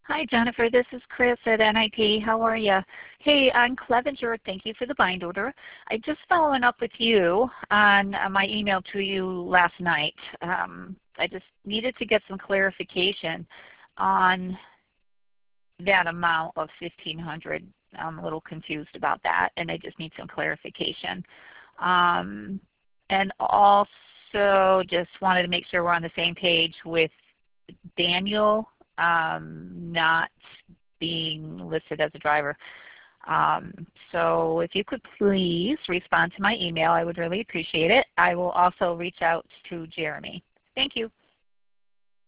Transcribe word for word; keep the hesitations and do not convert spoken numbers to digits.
Hi, Jennifer. This is Chris at N I T. How are you? Hey, on Clevenger, thank you for the bind order. I just following up with you on uh, my email to you last night. Um, I just needed to get some clarification on that amount of fifteen hundred dollars. I'm a little confused about that, and I just need some clarification. Um, and also just wanted to make sure we're on the same page with Daniel um, not being listed as a driver. Um, so if you could please respond to my email, I would really appreciate it. I will also reach out to Jeremy. Thank you.